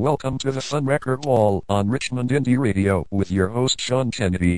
Welcome to the Fun Record Wall on Richmond Indie Radio with your host Sean Kennedy.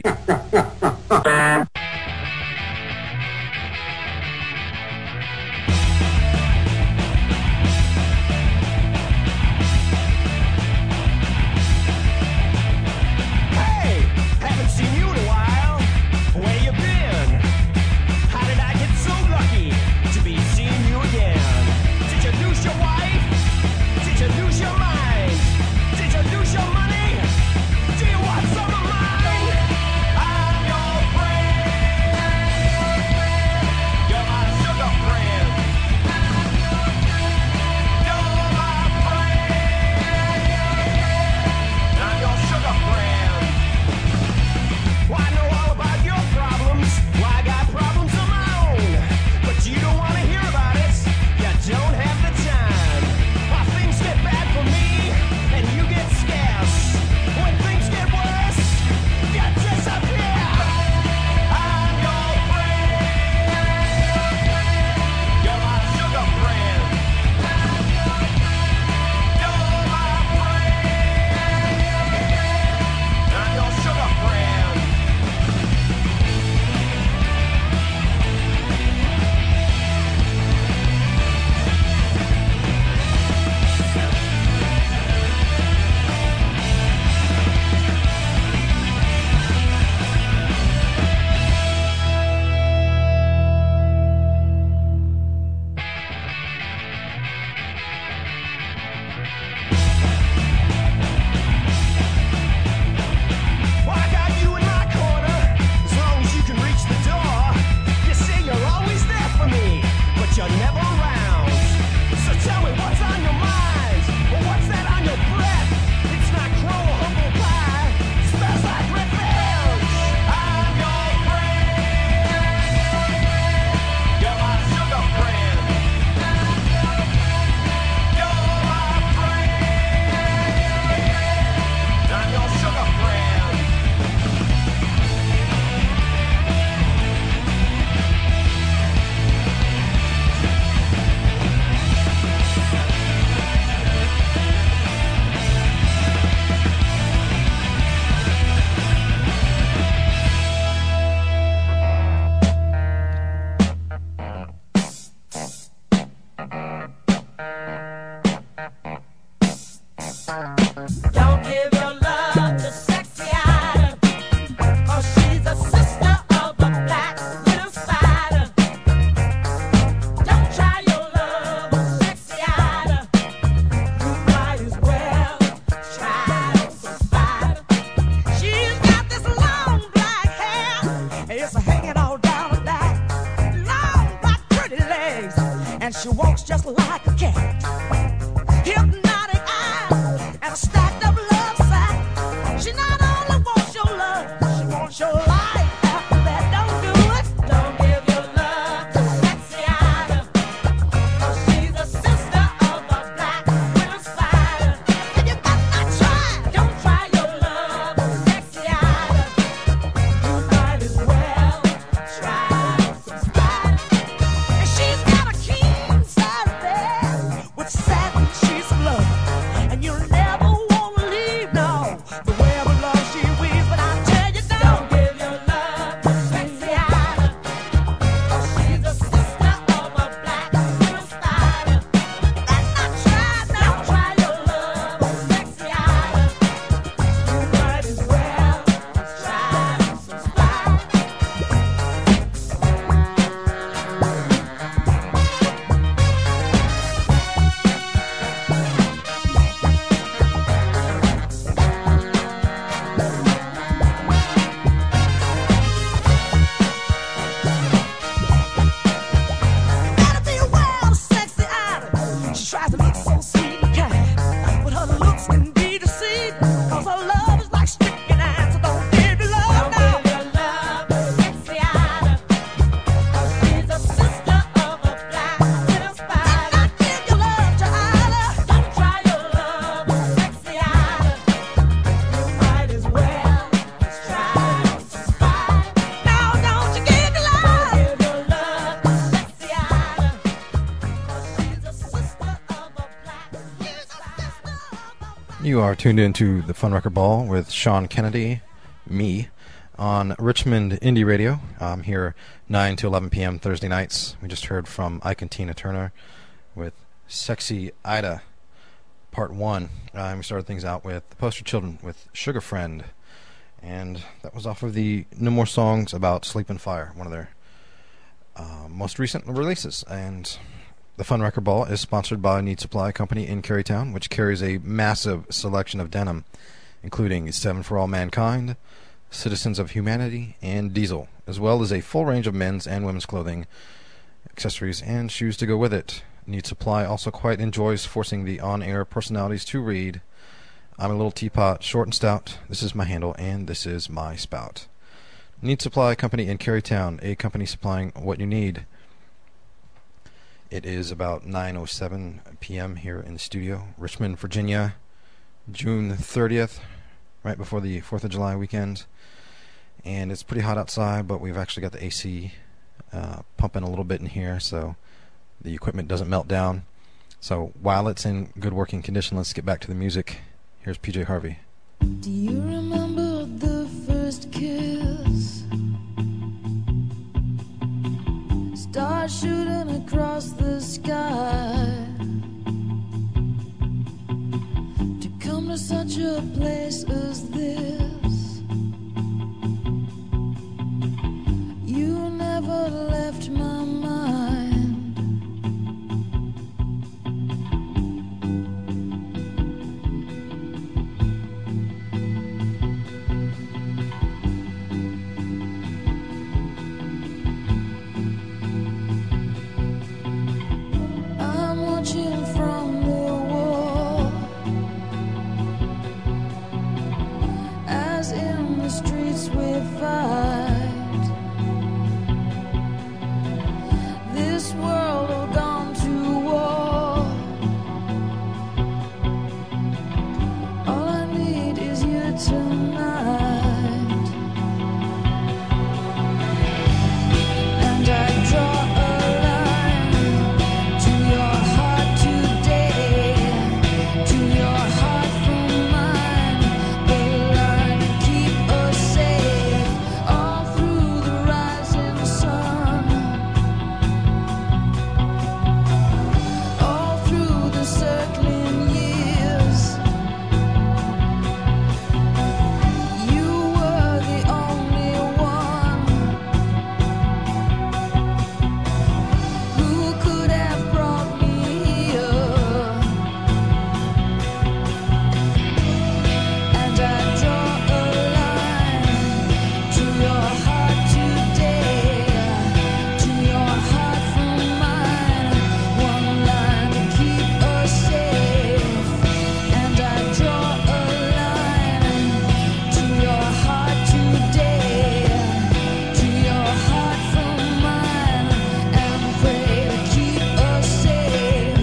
You are tuned into the Fun Record Ball with Sean Kennedy, me, on Richmond Indie Radio. I'm here 9 to 11 p.m. Thursday nights. We just heard from Ike and Tina Turner with Sexy Ida, Part 1. We started things out with the Poster Children with Sugar Friend. And that was off of the No More Songs About Sleep and Fire, one of their most recent releases. And the Fun Record Ball is sponsored by Need Supply Company in Carytown, which carries a massive selection of denim, including 7 for All Mankind, Citizens of Humanity, and Diesel, as well as a full range of men's and women's clothing, accessories, and shoes to go with it. Need Supply also quite enjoys forcing the on-air personalities to read, "I'm a little teapot, short and stout, this is my handle, and this is my spout." Need Supply Company in Carytown, a company supplying what you need. It is about 9:07 p.m. here in the studio, Richmond, Virginia, June 30th, right before the 4th of July weekend. And it's pretty hot outside, but we've actually got the AC pumping a little bit in here, so the equipment doesn't melt down. So while it's in good working condition, let's get back to the music. Here's PJ Harvey. Do you remember the first kiss? Stars shooting across the sky, to come to such a place as this. You never left my mind. From the wall, as in the streets we fight, this world have gone to war. All I need is you tonight, and I draw a line to your heart today, to your heart from mine, a line to keep us safe all through the rising sun, all through the circling years. You were the only one who could have brought me here, and I draw a line to your heart today, to your heart from mine, one line to keep us safe, and I draw a line to your heart today, to your heart from mine, and pray to keep us safe.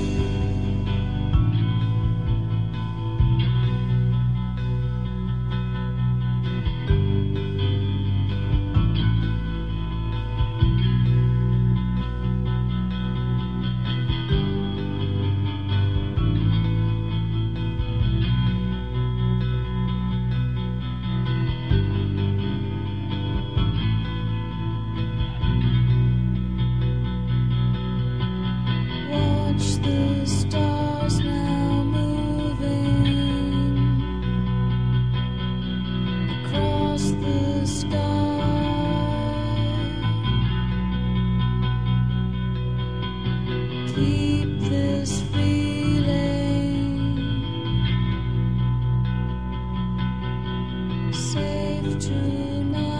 Watch the stars now moving across the sky. Keep this feeling safe tonight.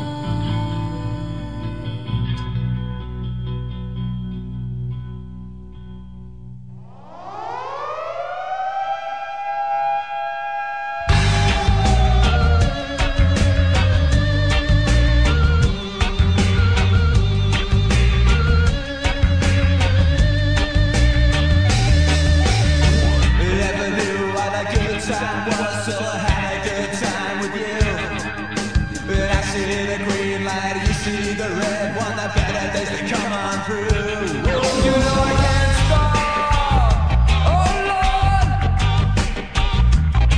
Never knew what a good time was till I had a good time with you. But I see the green light, you see the red one. The better days to come on through. You know I can't stop. Oh Lord,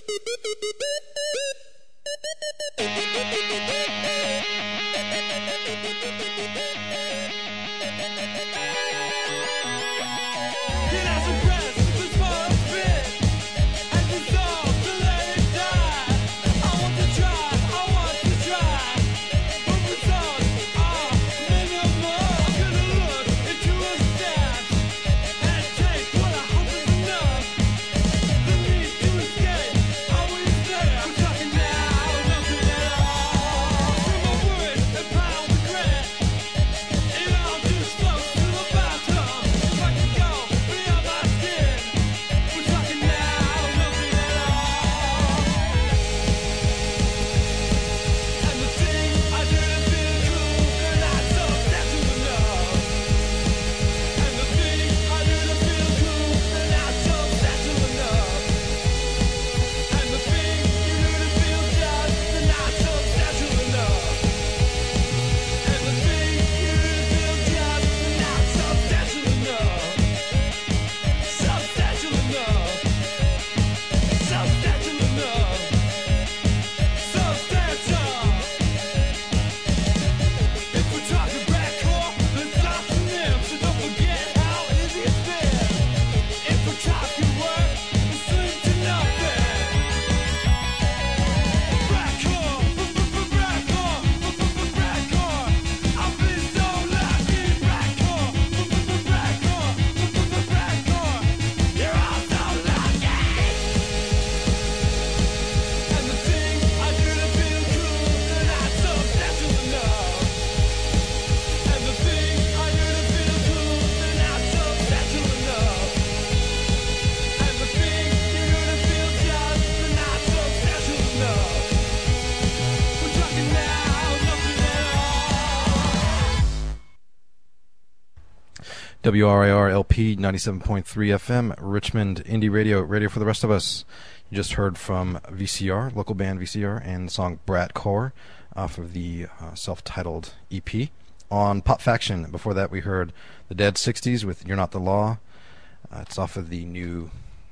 WRIR LP 97.3 FM, Richmond Indie Radio, radio for the rest of us. You just heard from VCR, local band VCR, and the song Brat Core off of the self-titled EP. On Pop Faction, before that we heard The Dead 60s with You're Not the Law. It's off of the new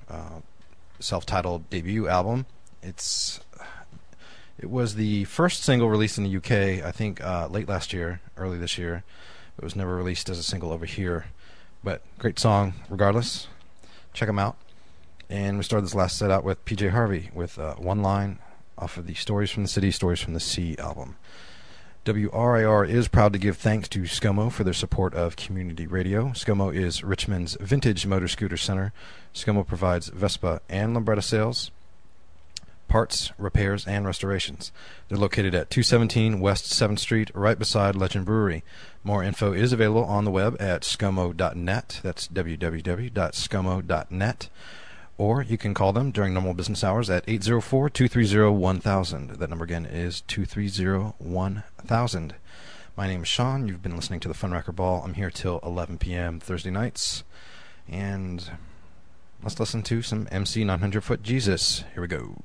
self-titled debut album. It was the first single released in the UK, I think late last year, early this year. It was never released as a single over here. But great song regardless. Check them out. And we started this last set out with PJ Harvey with one line off of the Stories from the City, Stories from the Sea album. WRIR is proud to give thanks to ScoMo for their support of community radio. ScoMo is Richmond's vintage motor scooter center. ScoMo provides Vespa and Lambretta sales, parts, repairs, and restorations. They're located at 217 West 7th Street, right beside Legend Brewery. More info is available on the web at scomo.net. That's www.scomo.net. Or you can call them during normal business hours at 804-230-1000. That number again is 230-1000. My name is Sean. You've been listening to the Funwrecker Ball. I'm here till 11 p.m. Thursday nights. And let's listen to some MC 900 Foot Jesus. Here we go.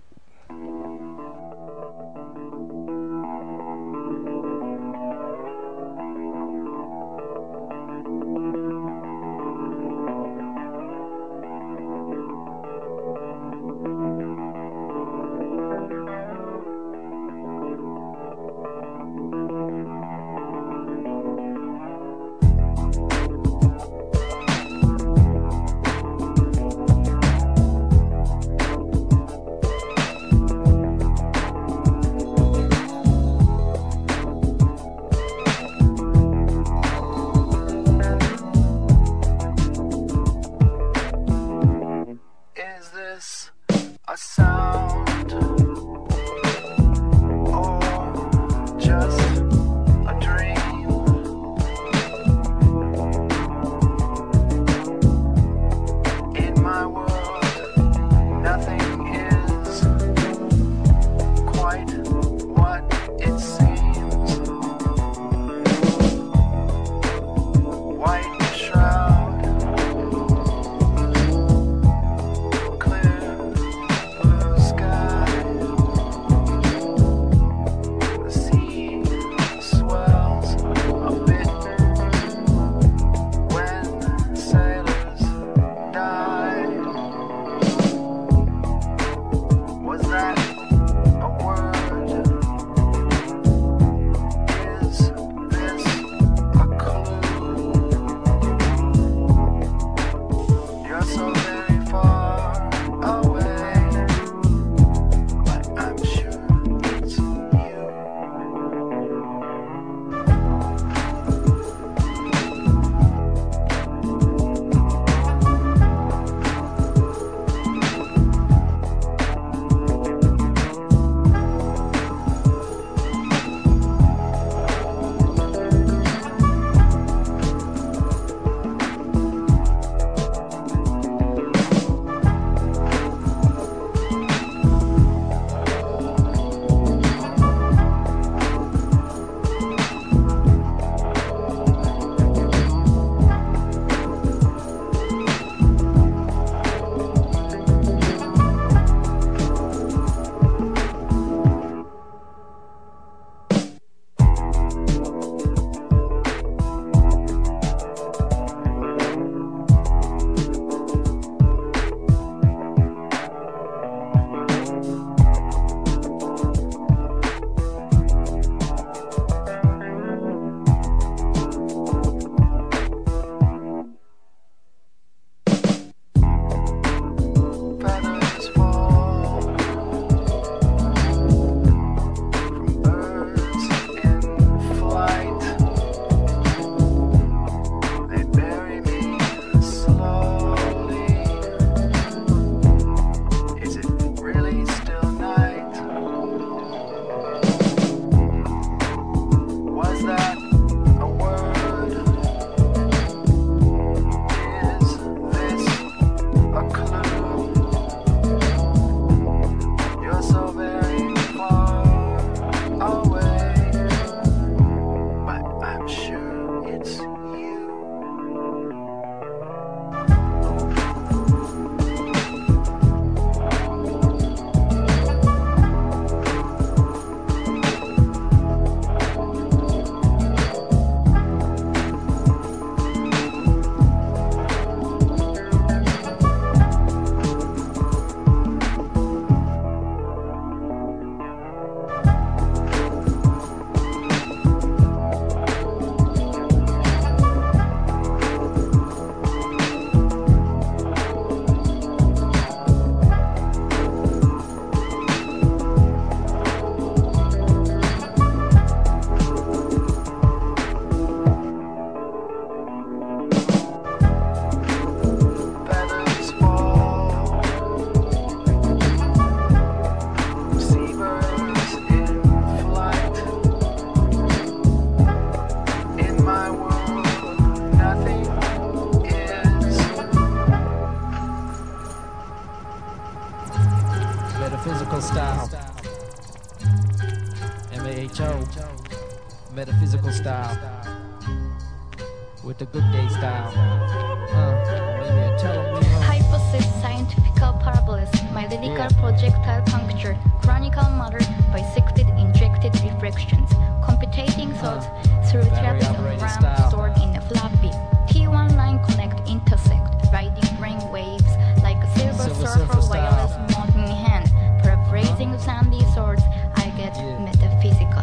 metaphysical style with the good day style. Tell me how. Hypothesis, scientific parabolas, my lyrical projectile puncture, chronicle matter, bisected, injected reflections, computating thoughts through Battery threads of operated RAM style. stored in a floppy. T1 line connect, intersect, riding brain waves like a silver Silver surfer Surfer style. wireless mod in hand. Paraphrasing sandy swords, I get metaphysical.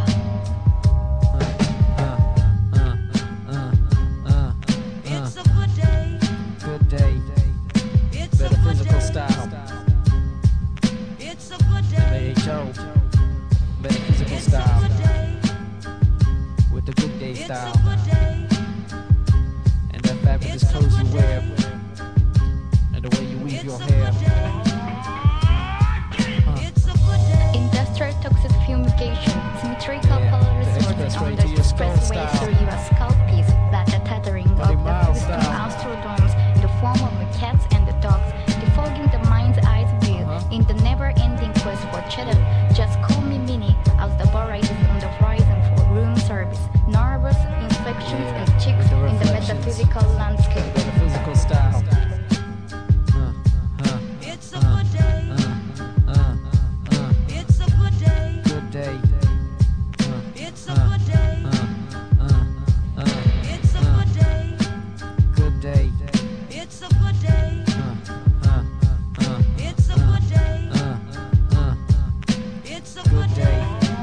It's a good day. Good day. It's a good Metaphysical day. style. It's a good day. MAHO. Metaphysical It's a style good day. with the good day It's a style. good day. And that fabulous clothes you wear. And the way you weave It's your a hair. good day. It's a good day. Industrial toxic fumigation, symmetrical Yeah, color the swords expressway on to the your skull expressway style. through your scalp piece, that the tethering of Buddy the Miles Houston style. Astrodomes in the form of the cats and the dogs, defogging the mind's eyes view in the never-ending quest for cheddar. Just call me Minnie, as the bar rises on the horizon for room service. Nervous inflections Yeah, and chicks with the in the reflections. metaphysical landscape. Metaphysical style. It's a good day. It's a good day. Good day. It's a good day. It's a good day. Good day. It's a good day. It's a good day. It's a good day.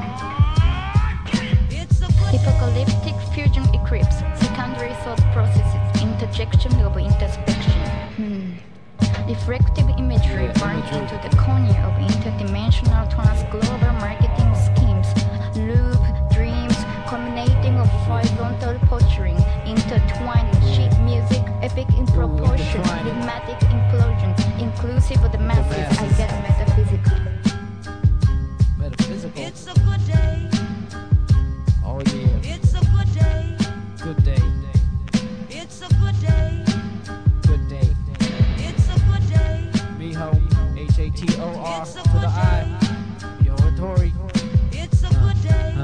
It's a good day. Apocalyptic fusion eclipse, secondary thought processes, interjection of introspection. Reflective imagery Yeah, burned imagery. into the cornea of interdimensional trans-global marketing schemes. Loop, dreams, culminating of horizontal posturing, intertwined with sheet music, epic in proportion, intertwined. thematic implosion, inclusive of the masses, I get metaphysical. Metaphysical. It's a good day. Oh yeah. It's a good day. Good day. It's a good day. Good day. It's a good day. Miho. HATOR It's a to the good I. Yo, Tori. It's a good day.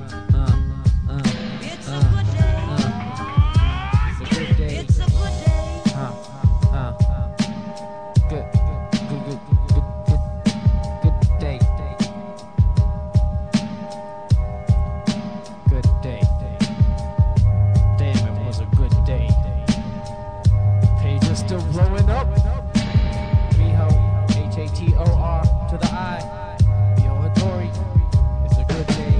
It's a good day. It's a good day. It's a good day. Good. Good day. Good day. Damn, it was a good day. Pages still blowing up. Miho, HATOR to the I. Yo, Tori. It's a good day.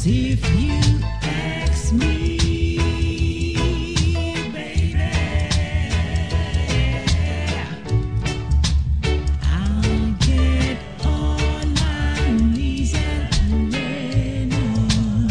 if you ask me, baby, I'll get on my knees and pray on.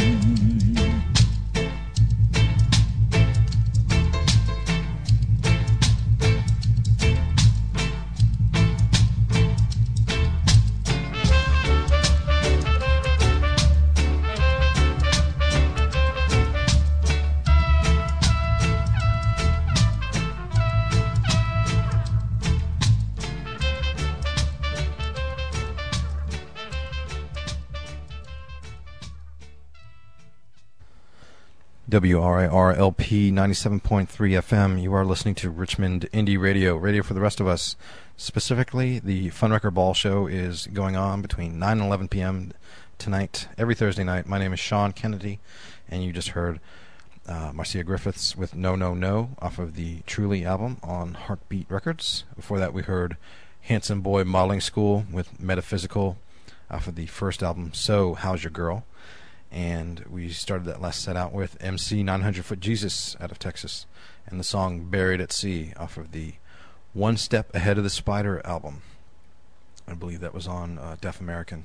WRIR-LP 97.3 FM. You are listening to Richmond Indie Radio, radio for the rest of us. Specifically, the Funwrecker Ball Show is going on between 9 and 11 p.m. tonight, every Thursday night. My name is Sean Kennedy, and you just heard Marcia Griffiths with No No No off of the Truly album on Heartbeat Records. Before that, we heard Handsome Boy Modeling School with Metaphysical off of the first album, So How's Your Girl? And we started that last set out with MC 900 Foot Jesus out of Texas and the song Buried at Sea off of the One Step Ahead of the Spider album. I believe that was on Deaf American.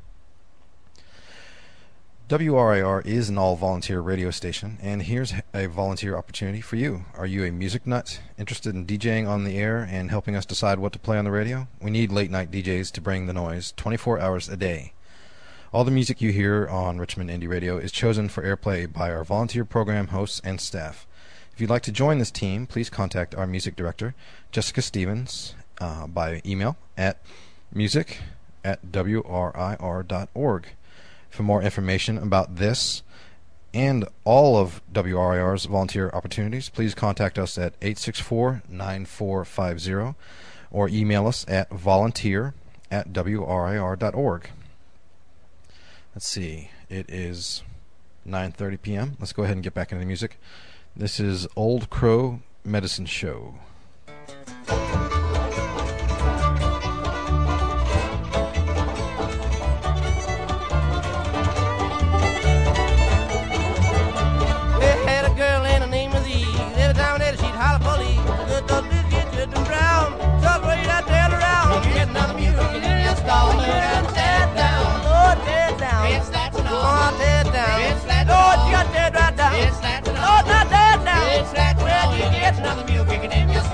WRIR is an all-volunteer radio station, and here's a volunteer opportunity for you. Are you a music nut interested in DJing on the air and helping us decide what to play on the radio? We need late-night DJs to bring the noise 24 hours a day. All the music you hear on Richmond Indie Radio is chosen for airplay by our volunteer program hosts and staff. If you'd like to join this team, please contact our music director, Jessica Stevens, by email at music@wrir.org. For more information about this and all of WRIR's volunteer opportunities, please contact us at 864-9450 or email us at volunteer@wrir.org. Let's see, it is 9:30 p.m. Let's go ahead and get back into the music. This is Old Crow Medicine Show. They had a girl and her name was Eve. Every time that she'd holler police. Good dog did get good and brown. So great I turned around. Get another music in your stall. Tear down. Oh, tear down. It's that to know. Oh, tear down. It's that to know. Oh, you got tear right down. It's that to know. Oh, not tear down. It's that to know. You get another music in your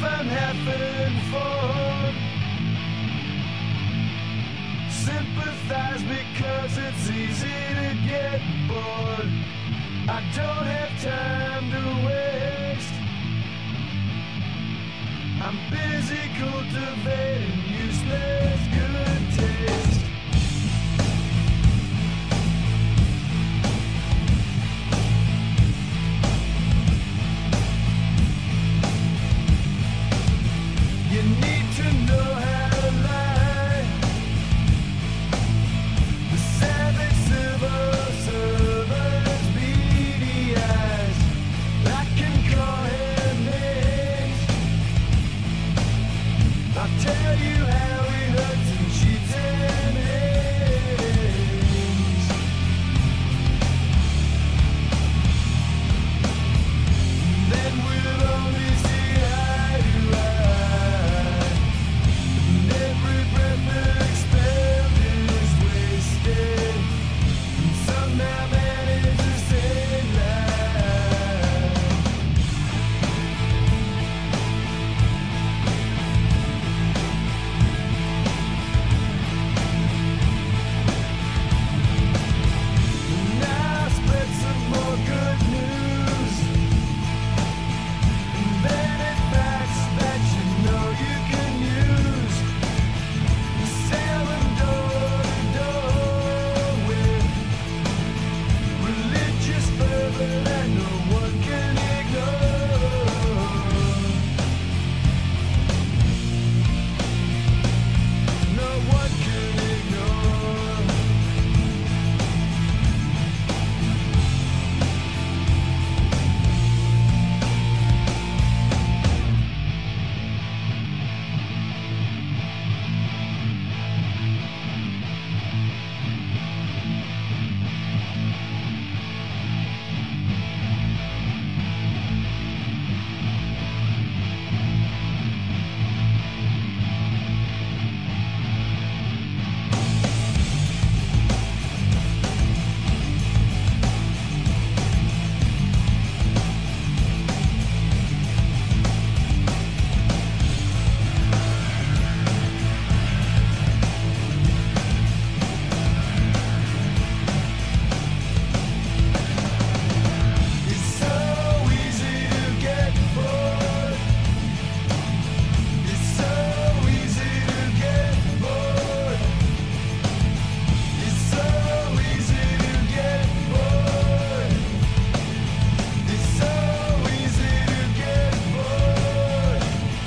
I'm having fun. Sympathize because it's easy to get bored. I don't have time to waste. I'm busy cultivating useless good taste. You need to know how to lie. The savage civil servants, beady eyes. I can call him names. I'll tell you how he hurts and cheats and hates. Then we'll only see eye to eye. And every breath expelled is wasted. And somehow manage to save life. Now spread some more good news. And then it facts that you know you can use. Sell them door to door with religious fervor that no one can ignore. No one can ignore. It's so easy to get bored. It's so easy to get bored. It's so easy to get bored. It's so easy to get bored.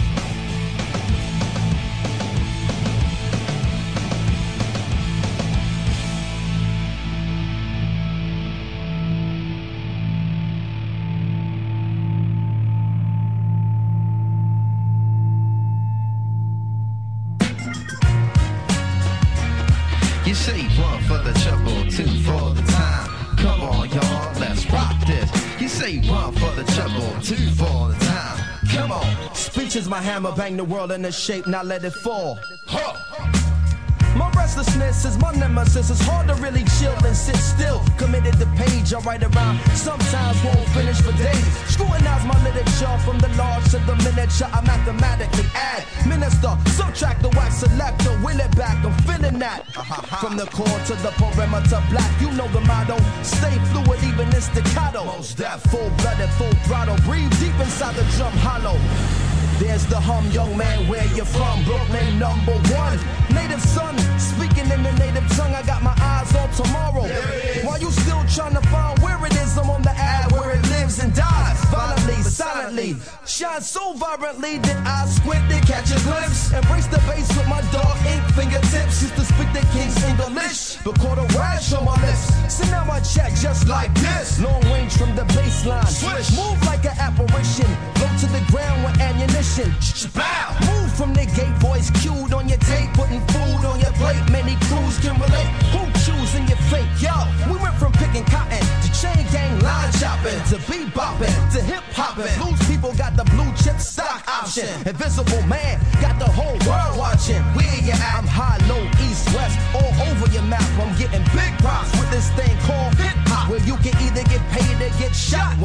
You say one for the trouble, two for the time. Come on, y'all, let's rock this. You say one for the trouble, two for the time. Come on. Speech is my hammer, bang the world into shape, now let it fall. My restlessness is my nemesis. It's hard to really chill and sit still. Committed to page, I write around. Sometimes won't finish for days. Scrutinize my literature from the large to the miniature. I mathematically add, minister, subtract the wax selector, will it back. I'm feeling that. From the core to the perimeter, black. You know the motto. Stay fluid, even in staccato. Most deaf. Full-blooded, full throttle. Breathe deep inside the drum hollow. There's the hum, young man, where you from? Brooklyn #1. Native son, speaking in the native tongue. I got my eyes on tomorrow. While you still trying to find where it is, I'm on the ad where it lives and dies. Violently, silently, shine so vibrantly that I squint to catch a glimpse. Embrace the bass with my dark ink fingertips. Used to speak the king's English, but caught a rash on my lips. So now I check just like this. Long range from the baseline. Swish. Move like an apparition. Go to the ground with ammunition. Bow. Move from the gate, voice cued on your tape, putting food on your plate. Many crews can relate. Who choosing your fate? Yo, we went from picking cotton to chain gang line chopping to bebopping to hip hopping. Blues people got the blue chip stock option. Invisible man got the whole world watching. Where you at? I'm high, low, east, west, all over your map. I'm getting big props with this thing called hip hop, where you can either get paid or get shot when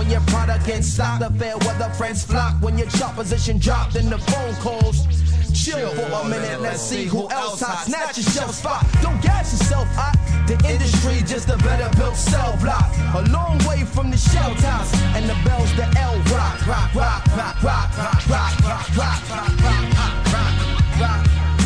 your product in stock. The fair weather friends flock when your chart position dropped in the phone calls. Chill for a minute, let's see who else hot. Snatch your shelf spot, don't gas yourself hot. The industry just a better built cell block. A long way from the shell tops and the bells, the L rock, rock, rock, rock, rock, rock, rock, rock, rock, rock, rock, rock, rock.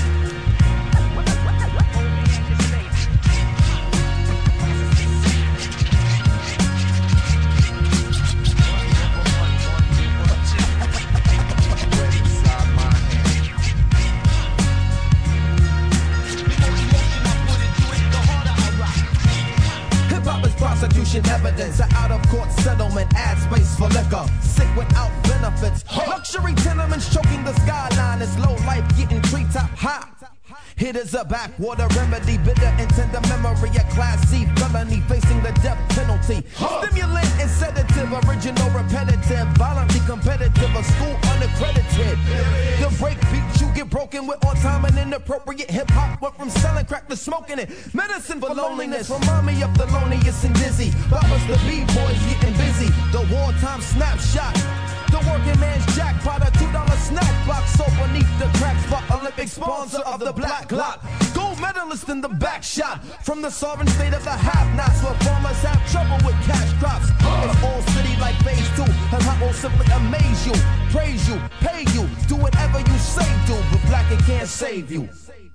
Prosecution evidence, an out-of-court settlement, ad space for liquor, sick without benefits. Luxury tenements choking the skyline, it's low life getting treetop high. Hitters a backwater remedy, bitter and tender memory, a class C felony facing the death penalty. Stimulant and sedative, original repetitive, violently competitive, a school unaccredited. The break beat you get broken with on time and inappropriate hip hop went from selling crack to smoking it. Medicine for loneliness, remind me of the loneliest and dizzy. Boppers the B-boys getting busy, the wartime snapshot. The working man's jackpot, a $2 snack box so beneath the crack spot. Olympic sponsor of the black lot. Gold medalist in the back shot. From the sovereign state of the have-nots, where farmers have trouble with cash crops. It's all city like phase 2, and I will simply amaze you, praise you, pay you, do whatever you say do, but black it can't save you.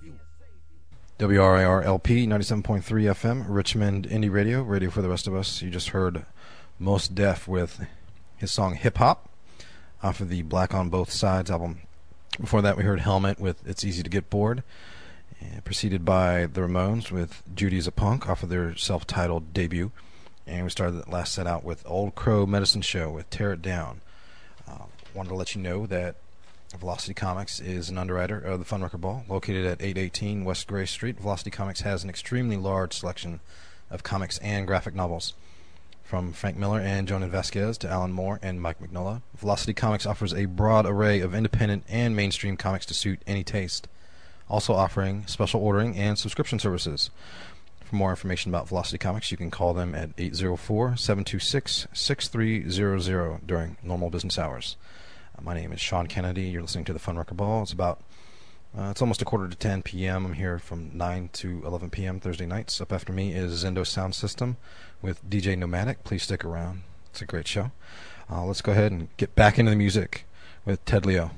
WRIR LP 97.3 FM, Richmond Indie Radio, radio for the rest of us. You just heard Mos Def with his song Hip Hop off of the Black on Both Sides album. Before that, we heard Helmet with It's Easy to Get Bored, preceded by the Ramones with Judy's a Punk off of their self-titled debut. And we started that last set out with Old Crow Medicine Show with Tear It Down. Wanted to let you know that Velocity Comics is an underwriter of the Fun Record Ball, located at 818 West Gray Street. Velocity Comics has an extremely large selection of comics and graphic novels. From Frank Miller and Jonan Vasquez to Alan Moore and Mike Mignola, Velocity Comics offers a broad array of independent and mainstream comics to suit any taste, also offering special ordering and subscription services. For more information about Velocity Comics, you can call them at 804-726-6300 during normal business hours. My name is Sean Kennedy. You're listening to the Fun Record Ball. It's almost 9:45 p.m. I'm here from 9 to 11 p.m. Thursday nights. Up after me is Zendo Sound System with DJ Nomadic. Please stick around. It's a great show. Let's go ahead and get back into the music with Ted Leo.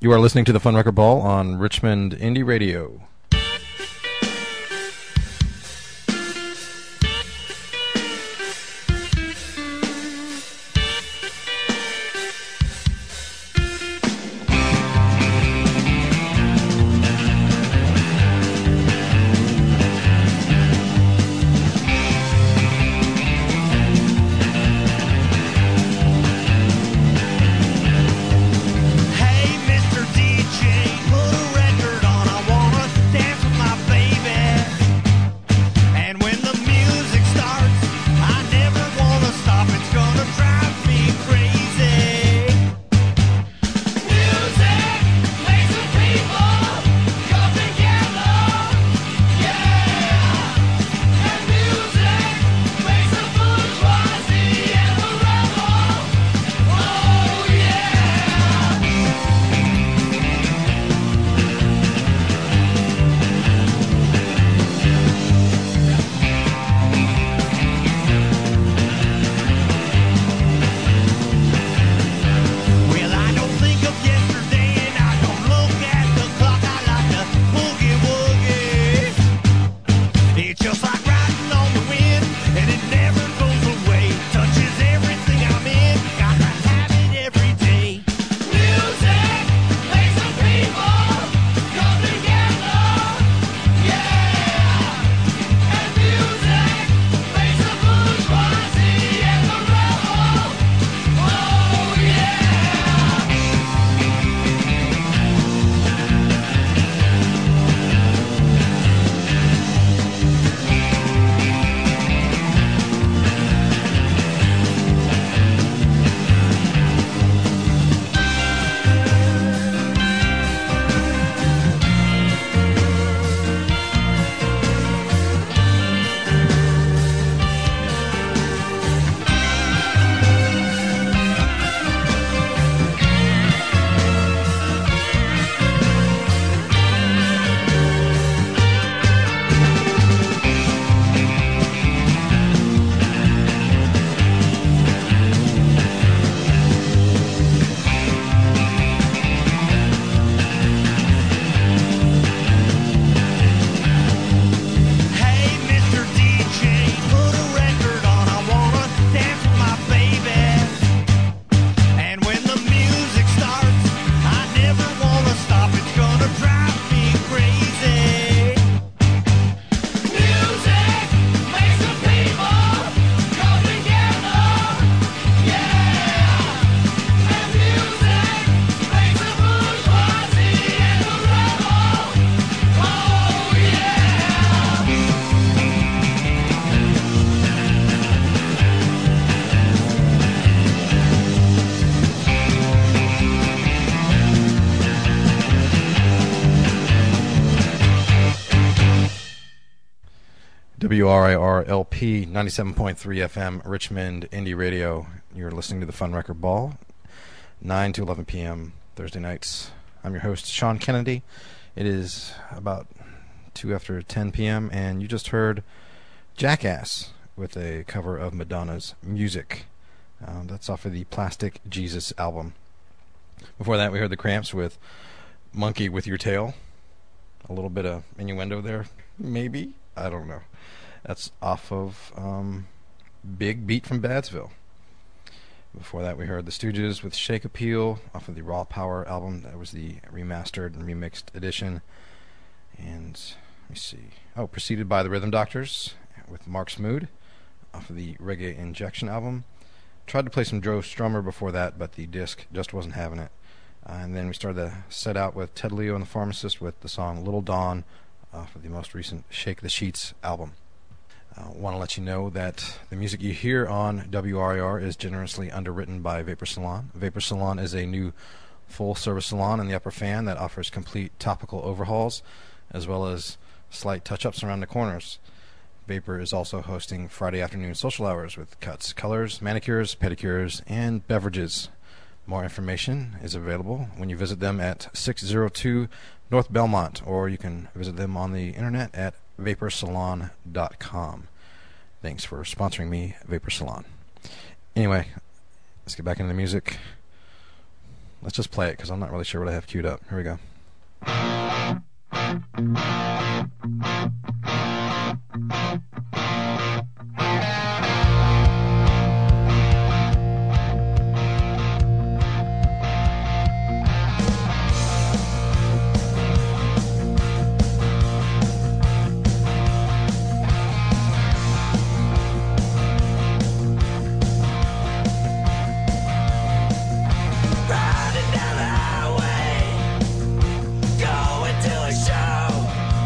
You are listening to the Fun Record Ball on Richmond Indie Radio. Hey, Mr. DJ, put a record on. I wanna dance with my baby. And when the music starts, I never wanna stop. It's gonna drive me crazy. Music makes the people come together. Yeah. And music makes the bourgeoisie and the rebel. Oh, yeah. Well, I don't think of yesterday and I don't look at the clock. I like to boogie woogie. It's just like riding on the wind and it never goes away. Touches everything I'm in. Got to have it every day. Music makes the people come together. Yeah. And music makes the bourgeoisie and the rebel. Oh, yeah. Hey, Mr. DJ, put a record on. I wanna dance with my baby. And when the music starts, I never wanna stop. It's gonna drive me crazy. Music makes the people come together. Yeah. And music makes the bourgeoisie and the rebel. Oh, yeah. WRIR-LP 97.3 FM, Richmond Indie Radio. You're listening to the Fun Record Ball, 9 to 11 p.m. Thursday nights. I'm your host, Sean Kennedy. It is about 2 after 10 p.m., and you just heard Jackass with a cover of Madonna's Music. That's off of the Plastic Jesus album. Before that, we heard the Cramps with Monkey with Your Tail. A little bit of innuendo there, maybe? I don't know. That's off of Big Beat from Badsville. Before that, we heard the Stooges with Shake Appeal off of the Raw Power album. That was the remastered and remixed edition. And let me see. Oh, preceded by the Rhythm Doctors with Mark's Mood off of the Reggae Injection album. Tried to play some Joe Strummer before that, but the disc just wasn't having it. And then we started the set out with Ted Leo and the Pharmacist with the song Little Dawn off of the most recent Shake the Sheets album. I want to let you know that the music you hear on WRIR is generously underwritten by Vapor Salon. Vapor Salon is a new full-service salon in the Upper Fan that offers complete topical overhauls as well as slight touch-ups around the corners. Vapor is also hosting Friday afternoon social hours with cuts, colors, manicures, pedicures, and beverages. More information is available when you visit them at 602 North Belmont, or you can visit them on the internet at vaporsalon.com. Thanks for sponsoring me, Vapor Salon. Anyway, let's get back into the music. Let's just play it because I'm not really sure what I have queued up. Here we go. Riding down the highway, going to a show.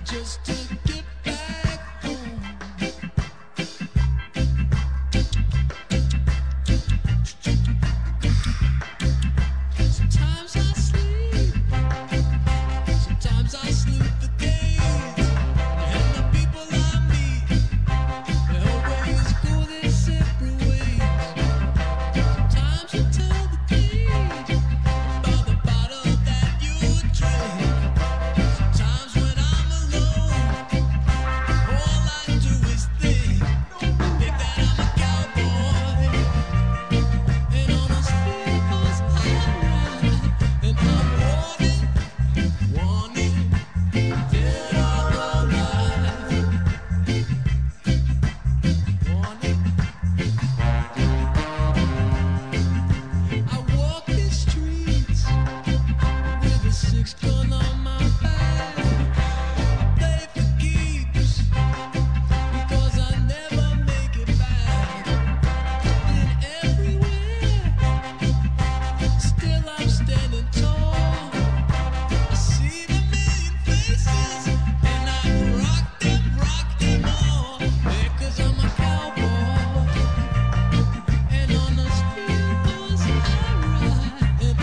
just to